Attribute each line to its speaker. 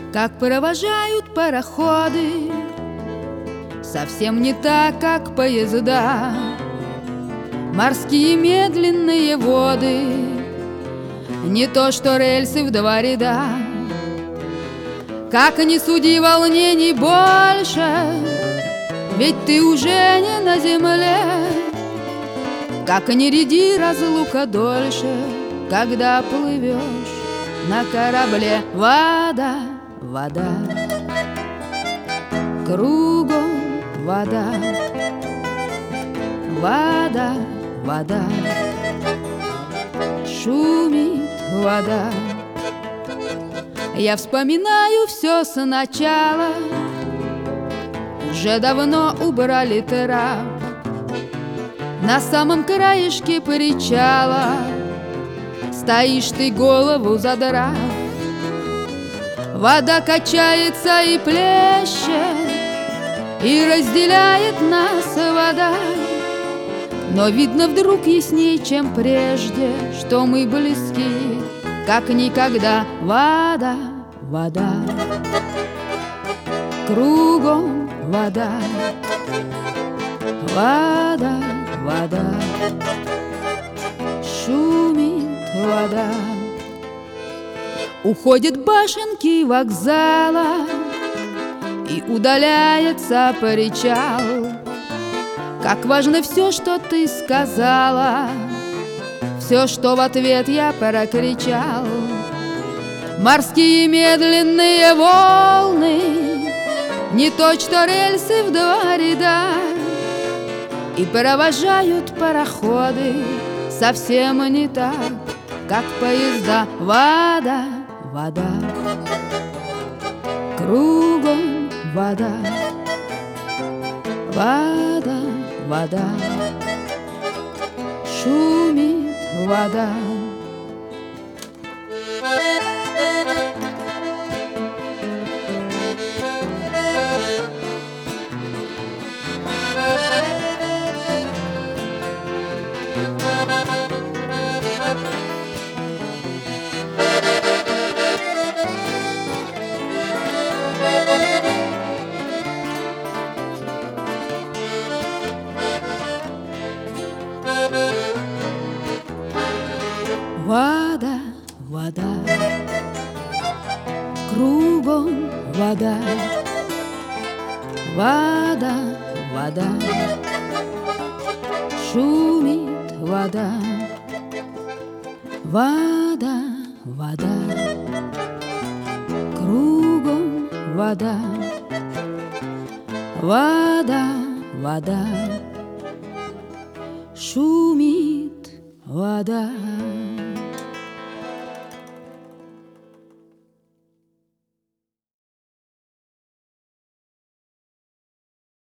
Speaker 1: как провожают пароходы, совсем не так, как поезда. Морские медленные воды, не то что рельсы в два ряда. Как ни суди волнений больше, ведь ты уже не на земле. Как ни ряди разлука дольше, когда плывешь на корабле. Вода, вода, кругом вода. Вода, вода, шумит вода. Я вспоминаю все сначала. Уже давно убрали трап на самом краешке причала. Стоишь ты, голову задрав. Вода качается и плещет, и разделяет нас вода. Но видно вдруг ясней, чем прежде, что мы близки, как никогда. Вода, вода, кругом вода. Вода, вода, шумит вода. Уходят башенки вокзала, и удаляется причал. Как важно все, что ты сказала, все, что в ответ я прокричал. Морские медленные волны, не то что рельсы в два ряда, и провожают пароходы совсем не так, как поезда. Вода, вода, кругом вода. Вода, вода, шумит вода. Вода, вода, кругом вода. Вода, вода, шумит вода. Вода, вода, кругом вода. Вода, вода, шумит вода.